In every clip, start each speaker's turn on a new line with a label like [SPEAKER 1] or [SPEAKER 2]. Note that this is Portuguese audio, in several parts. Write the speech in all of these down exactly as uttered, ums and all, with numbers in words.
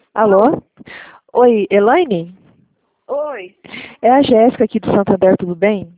[SPEAKER 1] Alô? Oi, Elaine?
[SPEAKER 2] Oi.
[SPEAKER 1] É a Jéssica aqui do Santander, tudo bem?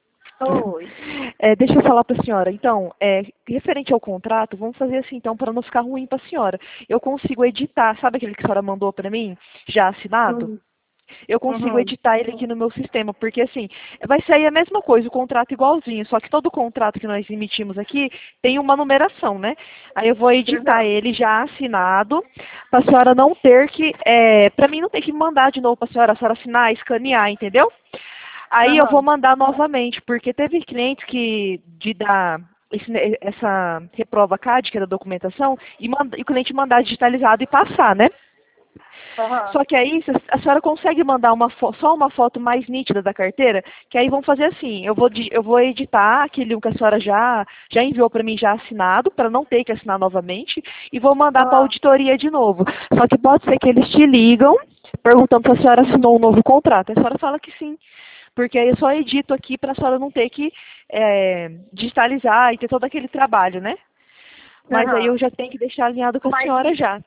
[SPEAKER 2] Oi.
[SPEAKER 1] É, deixa eu falar para a senhora. Então, é, referente ao contrato, vamos fazer assim, então, para não ficar ruim para a senhora. Eu consigo editar, sabe aquele que a senhora mandou para mim, já assinado?
[SPEAKER 2] Uhum.
[SPEAKER 1] Eu consigo
[SPEAKER 2] Uhum.
[SPEAKER 1] editar ele aqui no meu sistema, porque assim, vai sair a mesma coisa, o contrato igualzinho, só que todo contrato que nós emitimos aqui tem uma numeração, né? Aí eu vou editar
[SPEAKER 2] Uhum.
[SPEAKER 1] ele já assinado, para a senhora não ter que, é, para mim não ter que mandar de novo para a senhora, a senhora assinar, escanear, entendeu? Aí eu vou
[SPEAKER 2] Uhum.
[SPEAKER 1] mandar novamente, porque teve clientes que de dar esse- essa reprova C A D, que é da documentação, e, manda, e o cliente mandar digitalizado e passar, né?
[SPEAKER 2] Uhum.
[SPEAKER 1] Só que aí se a senhora consegue mandar uma fo- só uma foto mais nítida da carteira, que aí vamos fazer assim, eu vou, di- eu vou editar aquele que a senhora já, já enviou para mim já assinado, para não ter que assinar novamente, e vou mandar para a
[SPEAKER 2] Uhum.
[SPEAKER 1] auditoria de novo. Só que pode ser que eles te ligam, perguntando se a senhora assinou um novo contrato. A senhora fala que sim, porque aí eu só edito aqui para a senhora não ter que é, digitalizar e ter todo aquele trabalho, né? Mas aí eu
[SPEAKER 2] Uhum.
[SPEAKER 1] já tenho que deixar alinhado com a
[SPEAKER 2] Mas,
[SPEAKER 1] senhora
[SPEAKER 2] e,
[SPEAKER 1] já.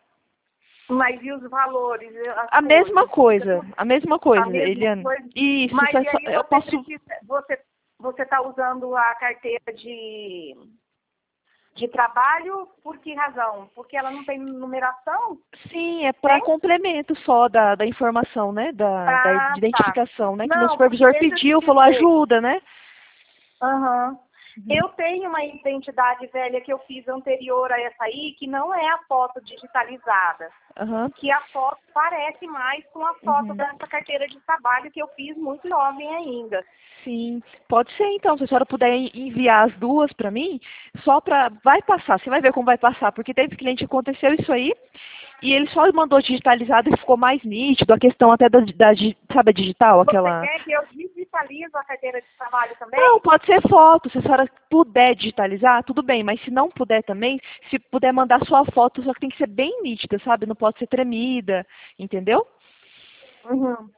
[SPEAKER 2] mas e os valores, e as
[SPEAKER 1] A mesma
[SPEAKER 2] coisas? Fica
[SPEAKER 1] coisa,
[SPEAKER 2] tudo
[SPEAKER 1] a mesma
[SPEAKER 2] a
[SPEAKER 1] coisa,
[SPEAKER 2] mesma
[SPEAKER 1] Eliane.
[SPEAKER 2] coisa?
[SPEAKER 1] Isso,
[SPEAKER 2] Mas
[SPEAKER 1] só,
[SPEAKER 2] e
[SPEAKER 1] só-
[SPEAKER 2] aí
[SPEAKER 1] eu
[SPEAKER 2] você
[SPEAKER 1] posso.
[SPEAKER 2] precisa, você você está usando a carteira de, de trabalho por que razão? Porque ela não tem numeração?
[SPEAKER 1] Sim, é para
[SPEAKER 2] Tem?
[SPEAKER 1] complemento só da, da informação, né? Da, da
[SPEAKER 2] Ah, tá.
[SPEAKER 1] identificação, né? Que meu
[SPEAKER 2] Não, porque
[SPEAKER 1] supervisor
[SPEAKER 2] deixa eu te
[SPEAKER 1] pediu, falou
[SPEAKER 2] dizer.
[SPEAKER 1] ajuda, né?
[SPEAKER 2] Aham.
[SPEAKER 1] Uhum.
[SPEAKER 2] Eu tenho uma identidade velha que eu fiz anterior a essa aí, que não é a foto digitalizada,
[SPEAKER 1] Aham.
[SPEAKER 2] que a foto parece mais com a foto
[SPEAKER 1] Uhum.
[SPEAKER 2] dessa carteira de trabalho que eu fiz muito jovem ainda.
[SPEAKER 1] Sim, pode ser então, se a senhora puder en- enviar as duas para mim, só para. Vai passar, você vai ver como vai passar, porque teve cliente que aconteceu isso aí, e ele só mandou digitalizado e ficou mais nítido, a questão até da, da di- sabe, a digital,
[SPEAKER 2] Você
[SPEAKER 1] aquela.
[SPEAKER 2] quer que eu digitalize a carteira de trabalho
[SPEAKER 1] Não,
[SPEAKER 2] também?
[SPEAKER 1] pode ser foto. Se a senhora puder digitalizar, tudo bem. Mas se não puder também, se puder mandar só a foto, só que tem que ser bem nítida, sabe? Não pode ser tremida, entendeu?
[SPEAKER 2] Uhum.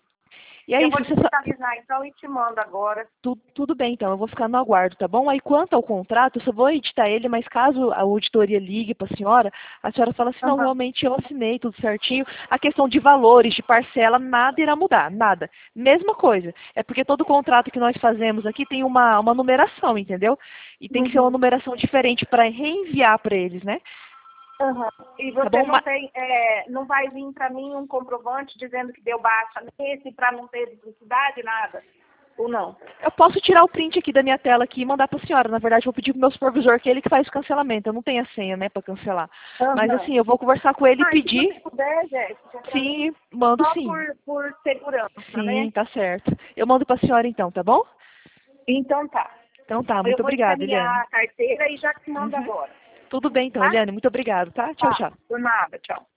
[SPEAKER 1] E é
[SPEAKER 2] Eu
[SPEAKER 1] isso.
[SPEAKER 2] vou
[SPEAKER 1] Você só...
[SPEAKER 2] digitalizar então e te mando agora.
[SPEAKER 1] tu- tudo bem, então. Eu vou ficar no aguardo, tá bom? Aí quanto ao contrato, eu só vou editar ele, mas caso a auditoria ligue para a senhora, a senhora fala assim, não,
[SPEAKER 2] Uhum.
[SPEAKER 1] realmente eu assinei tudo certinho. A questão de valores, de parcela, nada irá mudar, nada. Mesma coisa. É porque todo contrato que nós fazemos aqui tem uma, uma numeração, entendeu? E tem que ser uma
[SPEAKER 2] Uhum.
[SPEAKER 1] numeração diferente para reenviar para eles, né?
[SPEAKER 2] Uhum. E
[SPEAKER 1] Tá
[SPEAKER 2] você
[SPEAKER 1] bom?
[SPEAKER 2] não
[SPEAKER 1] Ma-
[SPEAKER 2] tem, é, não vai vir para mim um comprovante dizendo que deu baixa nesse para não ter duplicidade, nada? Ou não?
[SPEAKER 1] Eu posso tirar o print aqui da minha tela aqui e mandar para a senhora. Na verdade, eu vou pedir pro meu supervisor, que é ele que faz o cancelamento. Eu não tenho a senha, né, para cancelar. Mas
[SPEAKER 2] Aham.
[SPEAKER 1] assim, eu vou conversar com ele e
[SPEAKER 2] Ah, e se você
[SPEAKER 1] pedir.
[SPEAKER 2] puder, Jéssica, para mim,
[SPEAKER 1] Sim, mando
[SPEAKER 2] só
[SPEAKER 1] sim.
[SPEAKER 2] por, por segurança, né?
[SPEAKER 1] Sim, tá certo. Eu mando para a senhora então, tá bom?
[SPEAKER 2] Então tá.
[SPEAKER 1] Então tá,
[SPEAKER 2] Eu
[SPEAKER 1] muito
[SPEAKER 2] vou
[SPEAKER 1] obrigada,
[SPEAKER 2] escanear
[SPEAKER 1] Eliane.
[SPEAKER 2] a carteira e já te mando
[SPEAKER 1] Uhum.
[SPEAKER 2] agora,
[SPEAKER 1] Tudo bem então,
[SPEAKER 2] tá?
[SPEAKER 1] Eliane. Muito obrigada, tá? Tchau,
[SPEAKER 2] Tá,
[SPEAKER 1] tchau.
[SPEAKER 2] por nada, tchau.